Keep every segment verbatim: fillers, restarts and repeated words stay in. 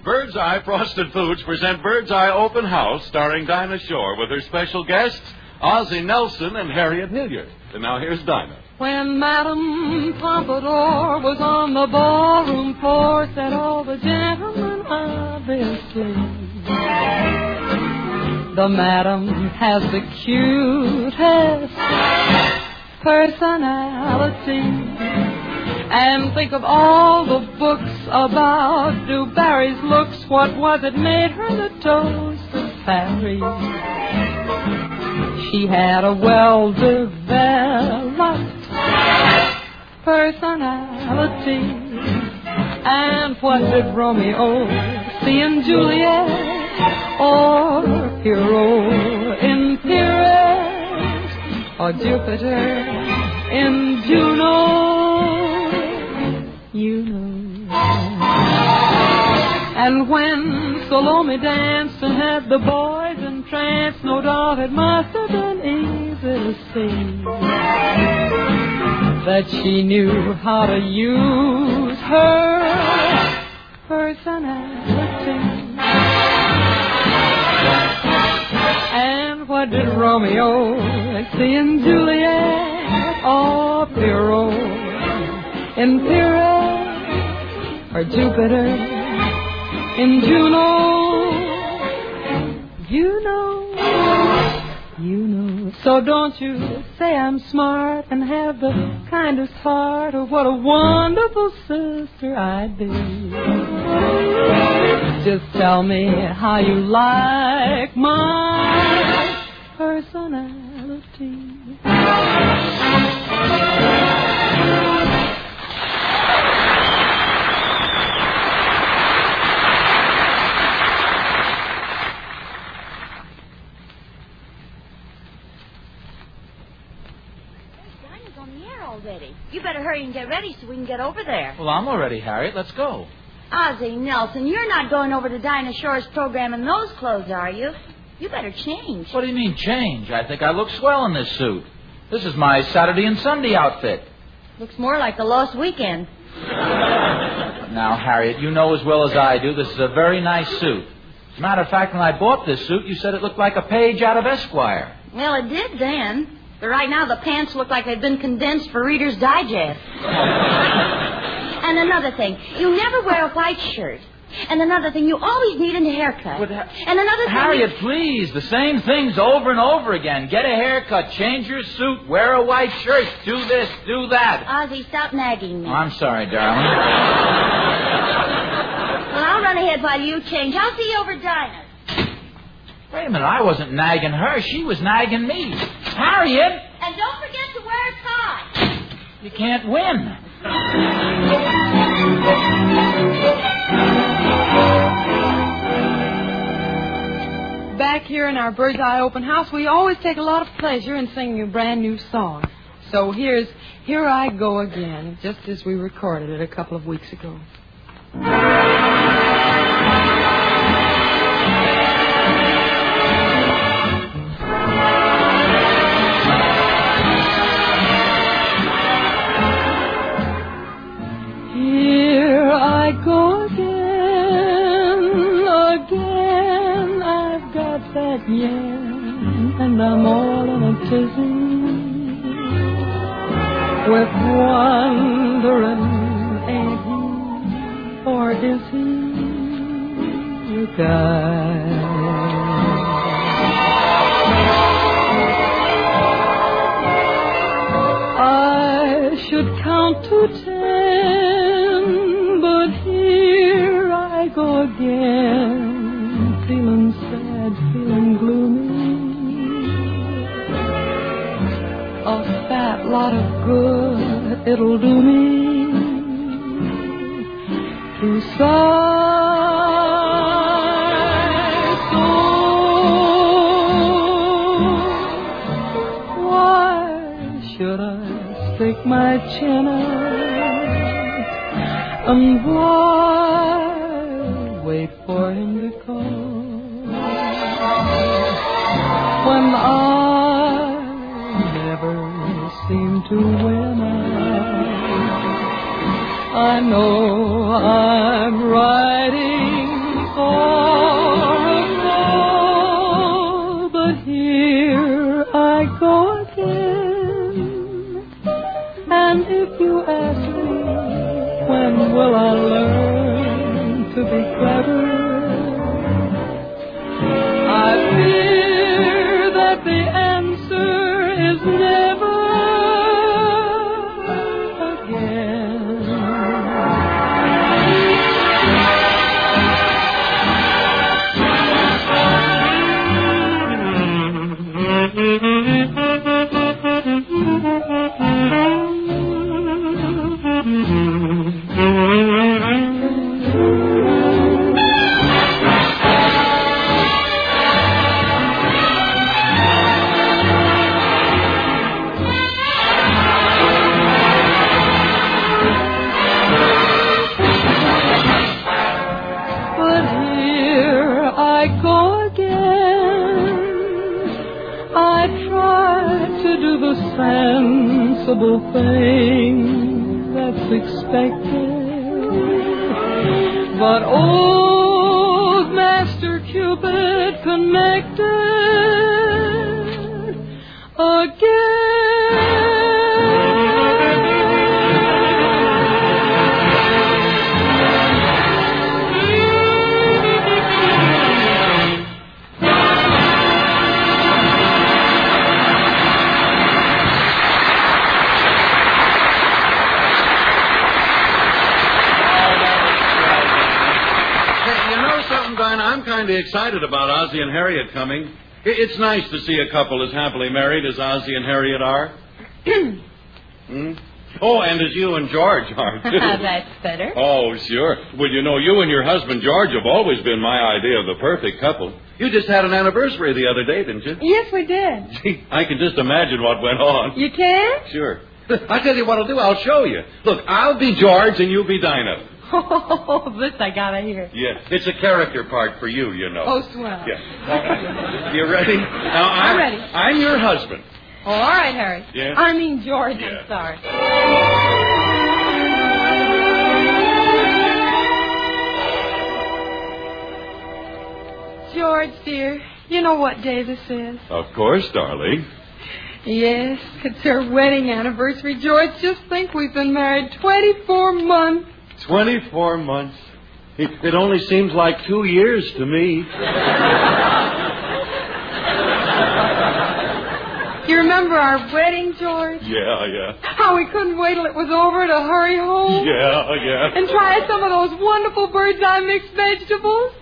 Bird's Eye Frosted Foods present Bird's Eye Open House, starring Dinah Shore with her special guests, Ozzie Nelson and Harriet Hilliard. And now here's Dinah. When Madame Pompadour was on the ballroom floor, said all the gentlemen obviously, the Madam has the cutest personality. And think of all the books about Du Barry's looks. What was it made her the toast of Paris? She had a well-developed personality. And what did Romeo see in Juliet or Pierrot in Pyrrhus or Jupiter in Juno? You know. And when Salome danced and had the boys entranced, no doubt it must have been easy to see that she knew how to use her personality. And what did Romeo see in Juliet or Pierrot in Pyrrhus or Jupiter in Juno? You know, you know. So don't you say I'm smart and have the kindest heart, or what a wonderful sister I'd be. Just tell me how you like my personality. Already. You better hurry and get ready so we can get over there. Well, I'm already, Harriet. Let's go. Ozzie Nelson, you're not going over to Dinah Shore's program in those clothes, are you? You better change. What do you mean, change? I think I look swell in this suit. This is my Saturday and Sunday outfit. Looks more like the Lost Weekend. Now, Harriet, you know as well as I do this is a very nice suit. As a matter of fact, when I bought this suit, you said it looked like a page out of Esquire. Well, it did then. But right now, the pants look like they've been condensed for Reader's Digest. And another thing, you never wear a white shirt. And another thing, you always need a haircut. But, ha- and another thing... Harriet, you... please, the same things over and over again. Get a haircut, change your suit, wear a white shirt, do this, do that. Ozzie, stop nagging me. Oh, I'm sorry, darling. Well, I'll run ahead while you change. I'll see you over at Dinah's. Wait a minute, I wasn't nagging her. She was nagging me. Harriet! And don't forget to wear a tie. You can't win. Back here in our Bird's Eye Open House, we always take a lot of pleasure in singing a brand new song. So here's Here I Go Again, just as we recorded it a couple of weeks ago. Go again, again, I've got that yen, and I'm all in a tizzy, with wondering, ain't he, or is he the guy? I should count to ten, but here I go again, feeling sad, feeling gloomy. A fat lot of good it'll do me to sigh so. Why should I stick my chin out? And why wait for him to call when I never seem to win out? I know I'm riding will I learn to be clever? I fear that the answer is never sensible thing that's expected, but old Master Cupid connected again. I'm kind of excited about Ozzie and Harriet coming. It's nice to see a couple as happily married as Ozzie and Harriet are. hmm? Oh, and as you and George are, too. That's better. Oh, sure. Well, you know, you and your husband, George, have always been my idea of the perfect couple. You just had an anniversary the other day, didn't you? Yes, we did. Gee, I can just imagine what went on. You can? Sure. I'll tell you what I'll do. I'll show you. Look, I'll be George and you'll be Dinah. Oh, this I gotta hear. Yeah, it's a character part for you, you know. Oh, swell. Yeah. You ready? Now, I'm, I'm ready. I'm your husband. Oh, all right, Harry. Yeah? I mean, George, Yeah. I'm sorry. George, dear, you know what day this is? Of course, darling. Yes, it's our wedding anniversary. George, just think we've been married twenty-four months. Twenty-four months. It, it only seems like two years to me. You remember our wedding, George? Yeah, yeah. How we couldn't wait till it was over to hurry home? Yeah, yeah. And try some of those wonderful bird's eye mixed vegetables?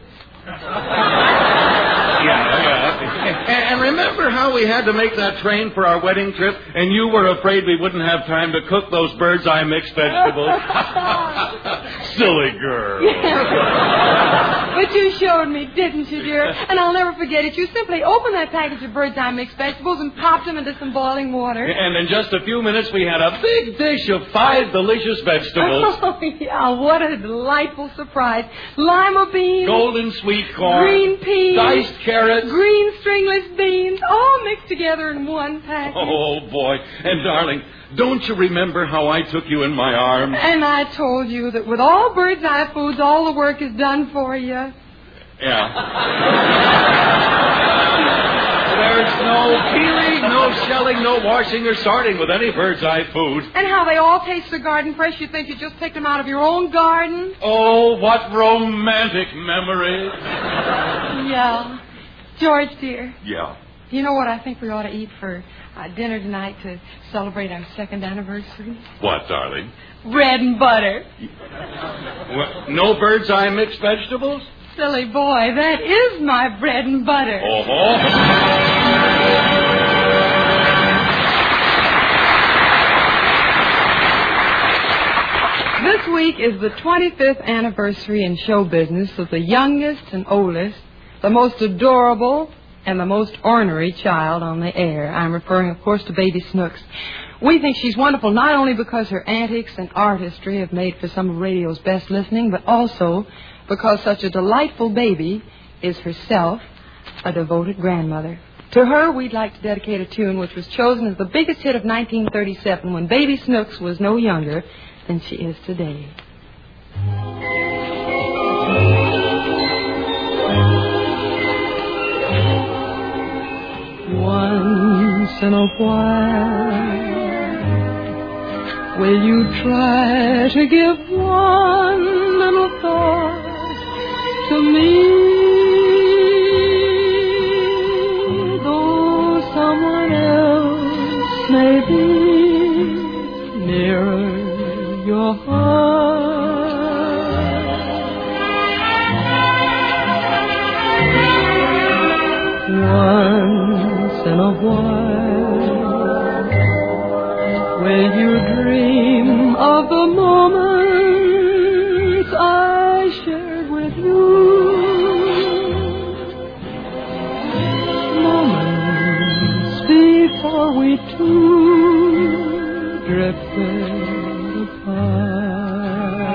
Yeah, yeah. And, and remember how we had to make that train for our wedding trip, and you were afraid we wouldn't have time to cook those bird's eye mixed vegetables? Silly girl. Yeah. But you showed me, didn't you, dear? And I'll never forget it. You simply opened that package of bird's eye mixed vegetables and popped them into some boiling water. And in just a few minutes, we had a big dish of five delicious vegetables. Oh, yeah, what a delightful surprise. Lima beans. Golden sweet corn. Green peas. Diced carrots. Green stringless beans, all mixed together in one package. Oh, boy. And, darling, don't you remember how I took you in my arms? And I told you that with all bird's eye foods, all the work is done for you. Yeah. There's no peeling, no shelling, no washing or sorting with any bird's eye food. And how they all taste so garden fresh, you think you just picked them out of your own garden? Oh, what romantic memories. Yeah. George, dear. Yeah. You know what I think we ought to eat for uh, dinner tonight to celebrate our second anniversary? What, darling? Bread and butter. What, no bird's eye mixed vegetables? Silly boy, that is my bread and butter. Oh-ho. This week is the twenty-fifth anniversary in show business of the youngest and oldest, the most adorable and the most ornery child on the air. I'm referring, of course, to Baby Snooks. We think she's wonderful not only because her antics and artistry have made for some of radio's best listening, but also because such a delightful baby is herself a devoted grandmother. To her, we'd like to dedicate a tune which was chosen as the biggest hit of nineteen thirty-seven when Baby Snooks was no younger than she is today. Once in a while, will you try to give one little thought to me? Though someone else may be nearer your heart, once in a while, will you dream of the moments I shared with you? Moments before we two drifted apart.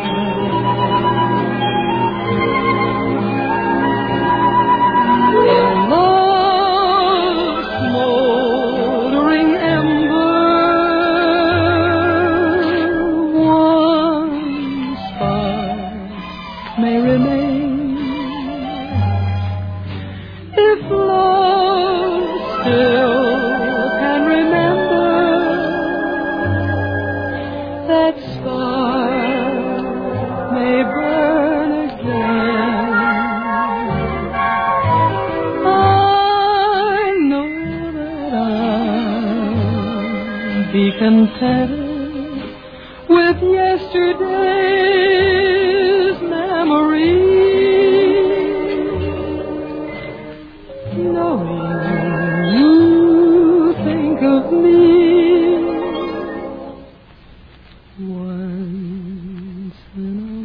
In love's smoldering ember, one spark may remain. If love still can remember, that spark may burn again. I know that I'll be contented with yesterday's memory, knowing you think of me once in a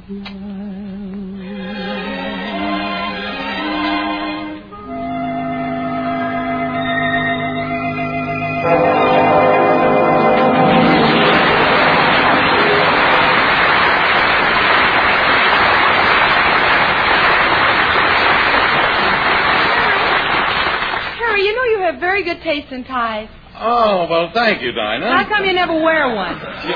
Harry, you know you have very good taste in ties. Oh, well, thank you, Dinah. How come you never wear one?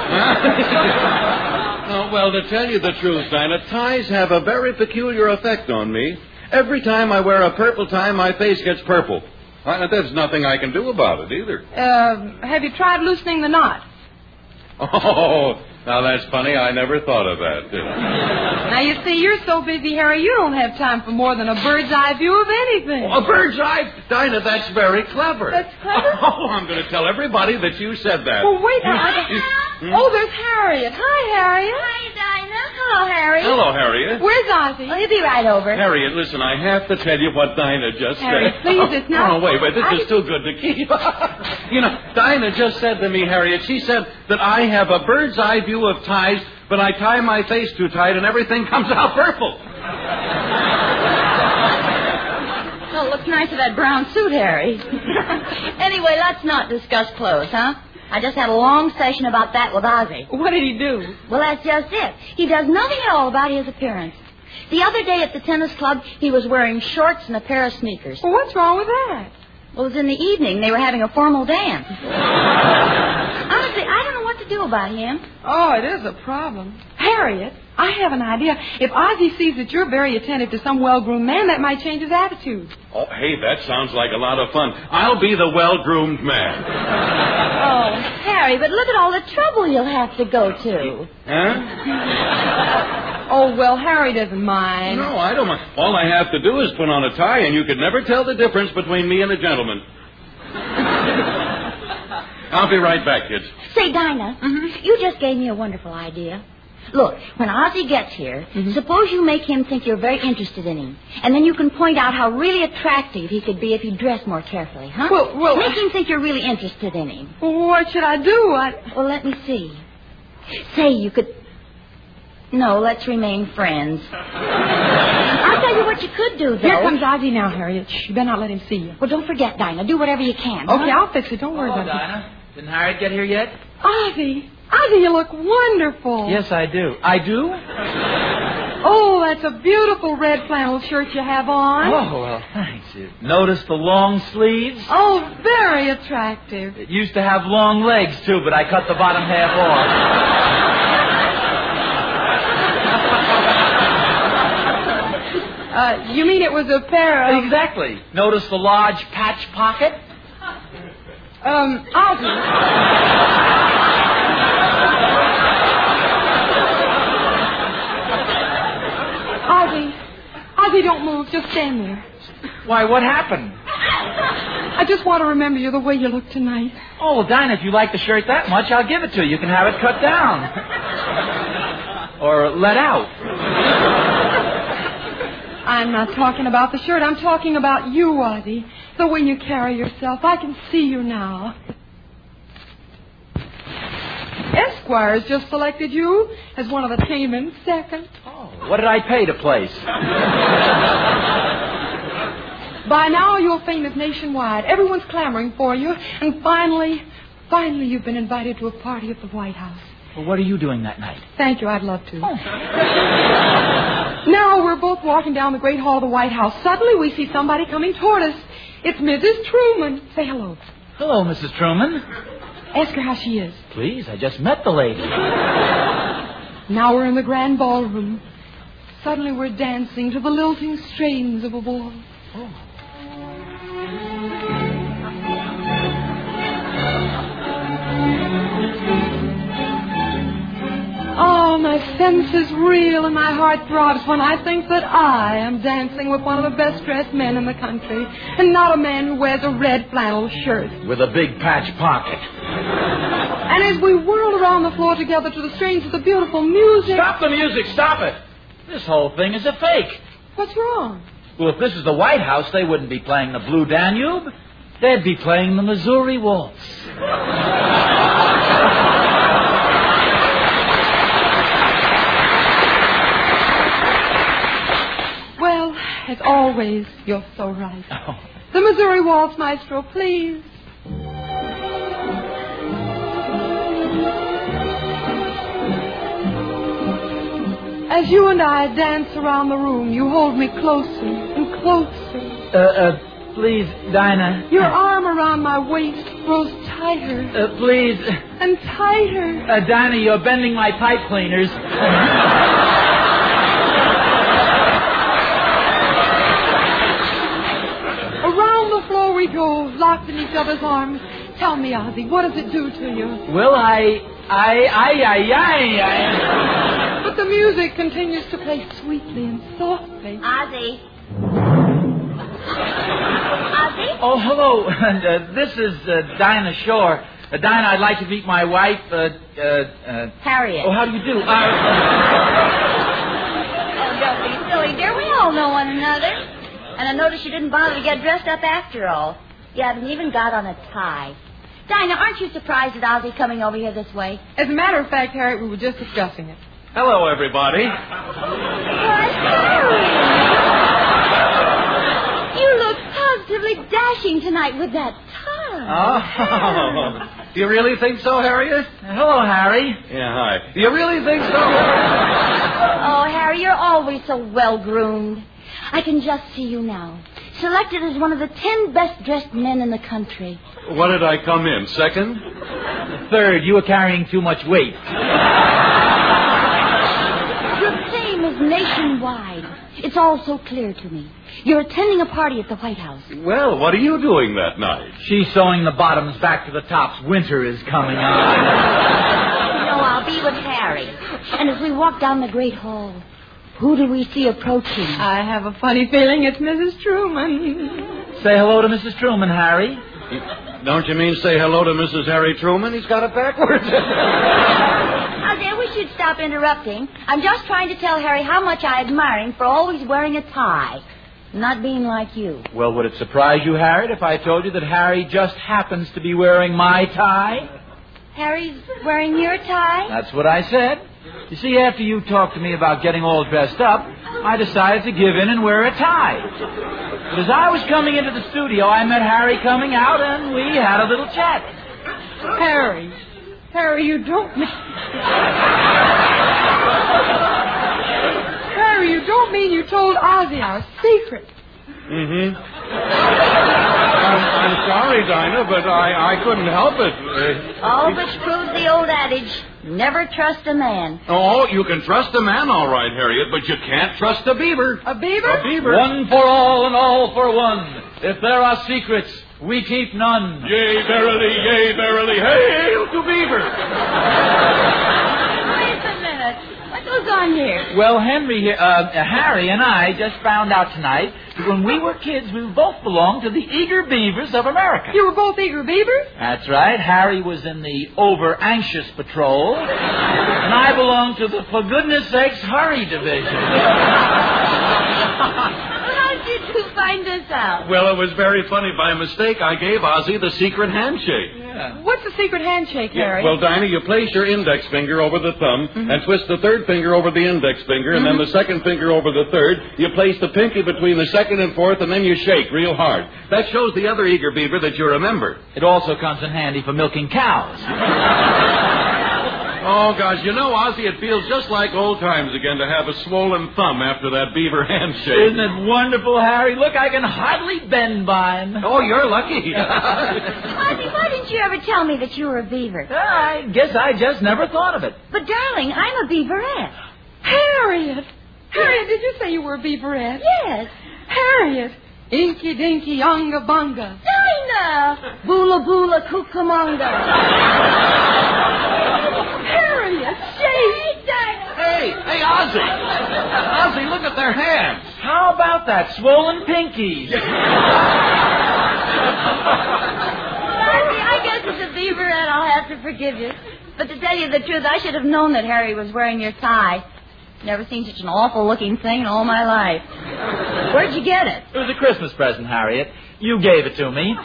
Oh, well, to tell you the truth, Dinah, ties have a very peculiar effect on me. Every time I wear a purple tie, my face gets purple. Uh, there's nothing I can do about it, either. Uh, have you tried loosening the knot? Oh, now that's funny. I never thought of that, did I? Now, you see, you're so busy, Harry, you don't have time for more than a bird's eye view of anything. Oh, a bird's eye? Dinah, that's very clever. That's clever? Oh, I'm going to tell everybody that you said that. Well, wait. Now, I... Hmm? Oh, there's Harriet. Hi, Harriet. Hi, Dinah. Hello, Harry. Hello, Harriet. Where's Ozzie? Oh, he'll be right over. Harriet, listen, I have to tell you what Dinah just Harriet, said. please, it's not... Oh, wait, wait, this I... is too good to keep. You know, Dinah just said to me, Harriet, she said that I have a bird's eye view of ties, but I tie my face too tight and everything comes out purple. Well, it looks nice with that brown suit, Harry. Anyway, let's not discuss clothes, huh? I just had a long session about that with Ozzie. What did he do? Well, that's just it. He does nothing at all about his appearance. The other day at the tennis club, he was wearing shorts and a pair of sneakers. Well, what's wrong with that? Well, it was in the evening. They were having a formal dance. Honestly, I don't know what to do about him. Oh, it is a problem. Harriet, I have an idea. If Ozzie sees that you're very attentive to some well-groomed man, that might change his attitude. Oh, hey, that sounds like a lot of fun. I'll be the well-groomed man. Oh, Harry, but look at all the trouble you'll have to go to. Huh? Oh, well, Harry doesn't mind. No, I don't mind. All I have to do is put on a tie, and you could never tell the difference between me and a gentleman. I'll be right back, kids. Say, Dinah, Mm-hmm. you just gave me a wonderful idea. Look, when Ozzie gets here, Mm-hmm. suppose you make him think you're very interested in him. And then you can point out how really attractive he could be if he dressed more carefully, huh? Well, well... Make him think you're really interested in him. Well, what should I do? I... Well, let me see. Say, you could... No, let's remain friends. I'll tell you what you could do, though. Here comes Ozzie now, Harriet. Shh, you better not let him see you. Well, don't forget, Dinah. Do whatever you can. Okay, huh? I'll fix it. Don't worry Hello, about it. Dinah. Didn't Harriet get here yet? Ozzie, Ozzie, you look wonderful. Yes, I do. I do? Oh, that's a beautiful red flannel shirt you have on. Oh, well, thanks. You notice the long sleeves? Oh, very attractive. It used to have long legs, too, but I cut the bottom half off. Uh, you mean it was a pair of... Exactly. Notice the large patch pocket? Um, Ozzie. Ozzy, don't move. Just stand there. Why, what happened? I just want to remember you the way you look tonight. Oh, well, Dinah, if you like the shirt that much, I'll give it to you. You can have it cut down. Or let out. I'm not talking about the shirt. I'm talking about you, Ozzy. The way you carry yourself. I can see you now. Esquire has just selected you as one of the Taman's second. Oh, what did I pay to place? By now, you're famous nationwide. Everyone's clamoring for you. And finally, finally, you've been invited to a party at the White House. Well, what are you doing that night? Thank you. I'd love to. Oh. Now we're both walking down the great hall of the White House. Suddenly, we see somebody coming toward us. It's Missus Truman. Say hello. Hello, Missus Truman. Ask her how she is. Please, I just met the lady. Now we're in the grand ballroom. Suddenly we're dancing to the lilting strains of a waltz. Oh. Oh, my senses reel and my heart throbs when I think that I am dancing with one of the best-dressed men in the country, and not a man who wears a red flannel shirt. With a big patch pocket. And as we whirl around the floor together to the strains of the beautiful music... Stop the music! Stop it! This whole thing is a fake. What's wrong? Well, if this is the White House, they wouldn't be playing the Blue Danube. They'd be playing the Missouri Waltz. Well, as always, you're so right. Oh. The Missouri Waltz, Maestro, please. As you and I dance around the room, you hold me closer and closer. Uh, uh, please, Dinah. Your arm around my waist grows tighter. Uh, please. And tighter. Uh, Dinah, you're bending my pipe cleaners. Around the floor we go, locked in each other's arms. Tell me, Ozzy, what does it do to you? Well, I... I... I... I... I... I... But the music continues to play sweetly and softly. Ozzy. Ozzy? Oh, hello. And, uh, this is uh, Dinah Shore. Uh, Dinah, I'd like to meet my wife, uh, uh, uh... Harriet. Oh, how do you do? Uh... Oh, don't be silly, dear. We all know one another. And I noticed you didn't bother to get dressed up after all. You haven't even got on a tie. Dinah, aren't you surprised at Ozzy coming over here this way? As a matter of fact, Harriet, we were just discussing it. Hello, everybody. Why, Harry! You look positively dashing tonight with that tie. Oh, do you really think so, Harriet? Hello, Harry. Yeah, hi. Do you really think so, Harriet? Oh, Harry, you're always so well-groomed. I can just see you now. Selected as one of the ten best-dressed men in the country. What did I come in, second? Third, you were carrying too much weight. Your fame is nationwide. It's all so clear to me. You're attending a party at the White House. Well, what are you doing that night? She's sewing the bottoms back to the tops. Winter is coming on. No, I'll be with Harry. And as we walk down the great hall, who do we see approaching? I have a funny feeling it's Missus Truman. Say hello to Missus Truman, Harry. Don't you mean say hello to Missus Harry Truman? He's got it backwards. Ozzy, I wish you'd stop interrupting. I'm just trying to tell Harry how much I admire him for always wearing a tie. Not being like you. Well, would it surprise you, Harriet, if I told you that Harry just happens to be wearing my tie? Harry's wearing your tie? That's what I said. You see, after you talked to me about getting all dressed up, I decided to give in and wear a tie. But as I was coming into the studio, I met Harry coming out, and we had a little chat. Harry. Harry, you don't mean... Harry, you don't mean you told Ozzy our secret. Mm-hmm. I'm, I'm sorry, Dinah, but I, I couldn't help it. Uh, Oh, which proves the old adage, never trust a man. oh, you can trust a man, all right, Harriet, but you can't trust a beaver. A beaver? A beaver. One for all and all for one. If there are secrets, we keep none. Yea, verily, yea, verily, hail to beaver. Wait a minute. What goes on on here? Well, Henry here, uh, Harry and I just found out tonight that when we were kids, we both belonged to the Eager Beavers of America. You were both eager beavers? That's right. Harry was in the over-anxious patrol, and I belonged to the for goodness sakes hurry division. How did you find this out? Well, it was very funny. By mistake, I gave Ozzie the secret handshake. Yeah. What's the secret handshake, Harry? Well, Dinah, you place your index finger over the thumb Mm-hmm. and twist the third finger over the index finger, and Mm-hmm. then the second finger over the third. You place the pinky between the second and fourth, and then you shake real hard. That shows the other eager beaver that you remember. It also comes in handy for milking cows. Oh, gosh, you know, Ozzie, it feels just like old times again to have a swollen thumb after that beaver handshake. Isn't it wonderful, Harry? Look, I can hardly bend by him. Oh, you're lucky. Ozzie, why didn't you ever tell me that you were a beaver? I guess I just never thought of it. But, darling, I'm a beaverette. Harriet! Harriet, did you say you were a beaverette? Yes. Harriet! Inky dinky unga bunga. Dinah! Boola boola cucamonga. Harriet! Hey, Dinah! Hey, hey, Ozzie. Ozzie, look at their hands. How about that swollen pinky? Ozzie, I guess as a beaverette I'll have to forgive you. But to tell you the truth, I should have known that Harry was wearing your tie. Never seen such an awful-looking thing in all my life. Where'd you get it? It was a Christmas present, Harriet. You gave it to me.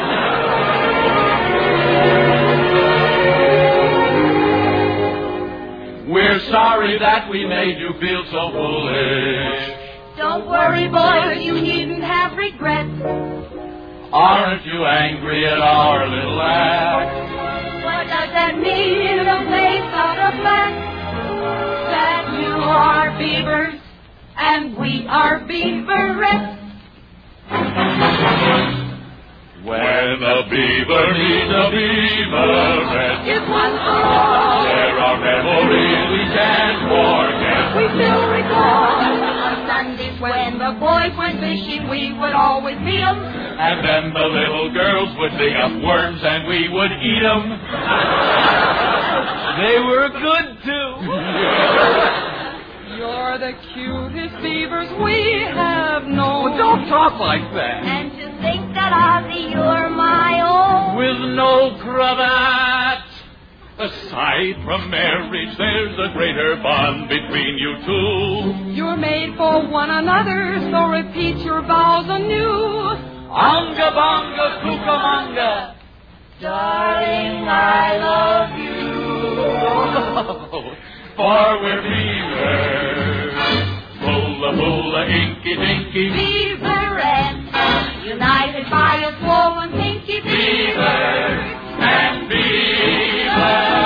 We're sorry that we made you feel so foolish. Don't worry, boys, you needn't have regrets. Aren't you angry at our little act? What does that mean in a place out of fact? That you are beavers and we are beaverettes. When a beaver needs a beaverette, If one for all, there are memories we can't forget. we still recall on Sundays when the boys went fishing, we would always meet 'em. And then the little girls would dig up worms and we would eat them. They were good, too. You're the cutest beavers we have known. Well, don't talk like that. And to think that Ozzie, you're my own. With no cravat. Aside from marriage, there's a greater bond between you two. You're made for one another, so repeat your vows anew. Unga bunga cucamonga. Darling, I love you. For we're beavers. Boola boola inky dinky. Beaverette, united by a swollen pinky. Beavers and beavers.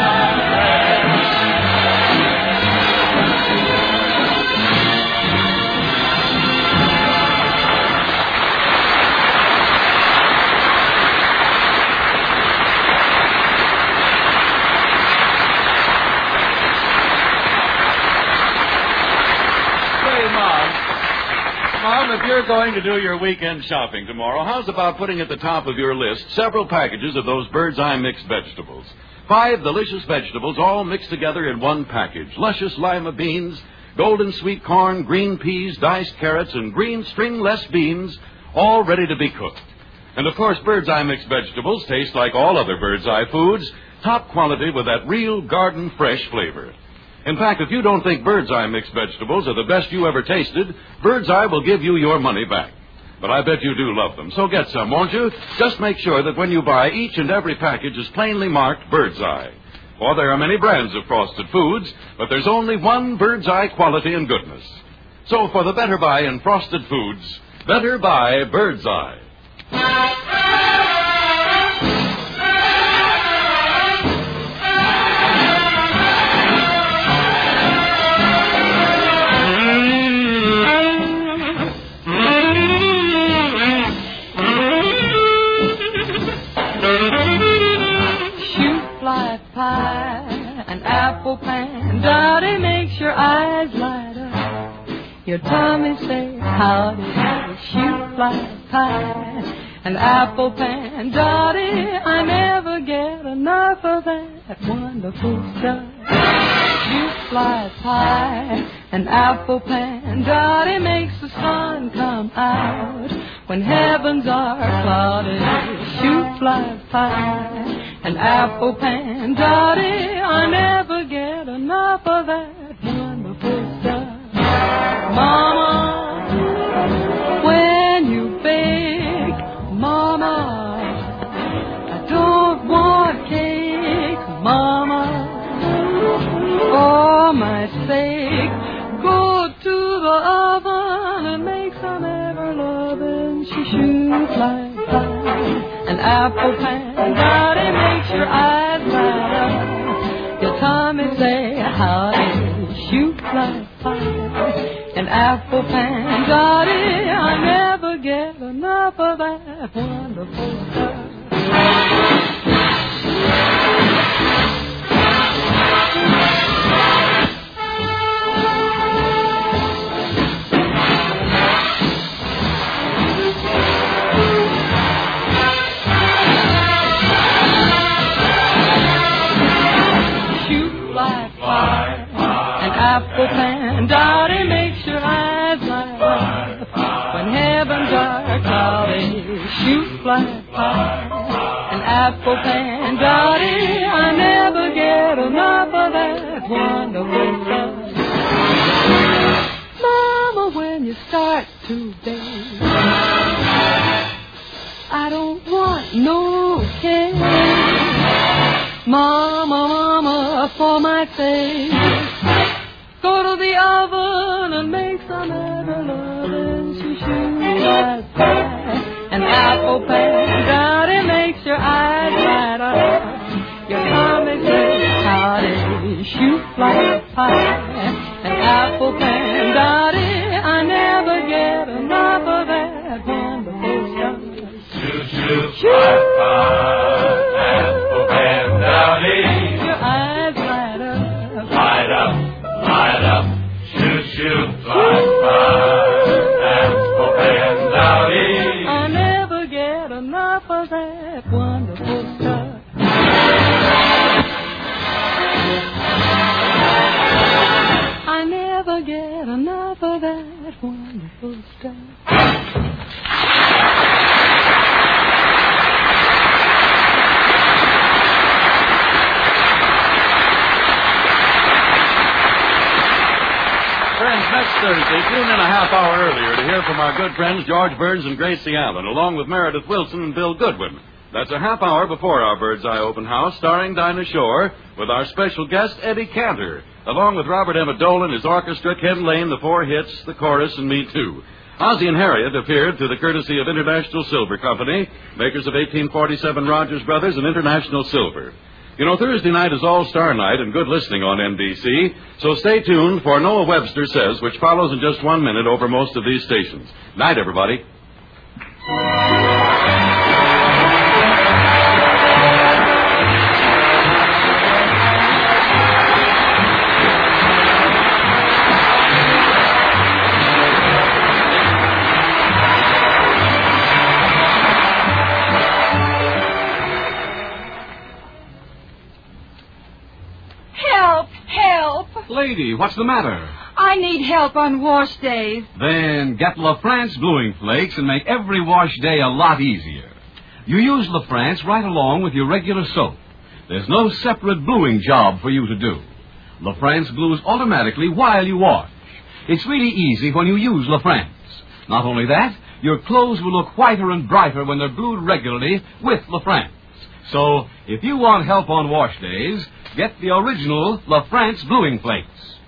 Mom, if you're going to do your weekend shopping tomorrow, how's about putting at the top of your list several packages of those Bird's Eye mixed vegetables? Five delicious vegetables all mixed together in one package. Luscious lima beans, golden sweet corn, green peas, diced carrots, and green stringless beans, all ready to be cooked. And, of course, Bird's Eye mixed vegetables taste like all other Bird's Eye foods, top quality with that real garden fresh flavor. In fact, if you don't think Bird's Eye mixed vegetables are the best you ever tasted, Bird's Eye will give you your money back. But I bet you do love them, so get some, won't you? Just make sure that when you buy, each and every package is plainly marked Bird's Eye. For there are many brands of frosted foods, but there's only one Bird's Eye quality and goodness. So for the better buy in frosted foods, better buy Bird's Eye. An apple pan, Daddy makes your eyes light up. Your tummy says, howdy, howdy, shoot fly pie. and apple pan dotty. I never get enough of that wonderful stuff. You fly high, and apple pan dotty makes the sun come out. When heavens are cloudy, you fly high, and apple pan dotty. I never get enough of that wonderful stuff. Mama, when you bake, Mama, I don't want cake, Mama. For my sake, go to the oven and make some ever-loving shoot like pie. An apple pan dotty makes your eyes light up. Your tummy say howdy, shoot like pie. An apple pan dotty, I never get enough of that wonderful stuff. Apple pan dotty makes your eyes light up. When heavens are cloudy, shoot fly pie. An apple pan dotty, I never get enough of that wonderful stuff. Mama, when you start to bake, I don't want no cake. Mama, mama, for my sake, go to the oven and make some ever-loving shoot like pie. An apple pan dotty makes your eyes light up. Your tummy says howdy, shoot like pie. An apple pan dotty, I never get enough of that wonderful stuff. Shoot, shoot, shoot like pie. Apple pan dotty. Your eyes light up. Light up. Light up, shoot, shoot, fly, fly, apple pan dotty. I never get enough of that wonderful stuff. I never get enough of that wonderful stuff. Next Thursday, tune in a half hour earlier to hear from our good friends George Burns and Gracie Allen, along with Meredith Wilson and Bill Goodwin. That's a half hour before our Bird's Eye Open House, starring Dinah Shore, with our special guest, Eddie Cantor, along with Robert Emmett Dolan, his orchestra, Ken Lane, the four hits, the chorus, and me too. Ozzie and Harriet appeared to the courtesy of International Silver Company, makers of eighteen forty-seven Rogers Brothers and International Silver. You know, Thursday night is All-Star Night and good listening on N B C, so stay tuned for Noah Webster Says, which follows in just one minute over most of these stations. Night, everybody. Lady, what's the matter? I need help on wash days. Then get La France Bluing Flakes and make every wash day a lot easier. You use La France right along with your regular soap. There's no separate bluing job for you to do. La France blues automatically while you wash. It's really easy when you use La France. Not only that, your clothes will look whiter and brighter when they're blued regularly with La France. So, if you want help on wash days, get the original La France Bluing Flakes.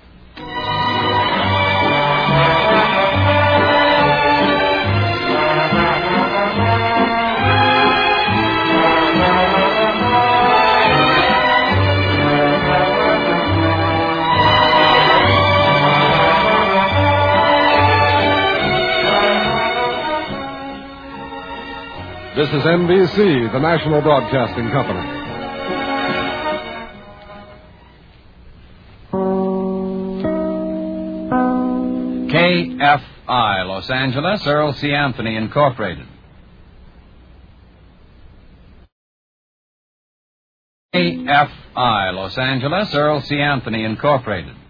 This is N B C, the National Broadcasting Company. K F I, Los Angeles, Earl C. Anthony, Incorporated. A F I, Los Angeles, Earl C. Anthony, Incorporated.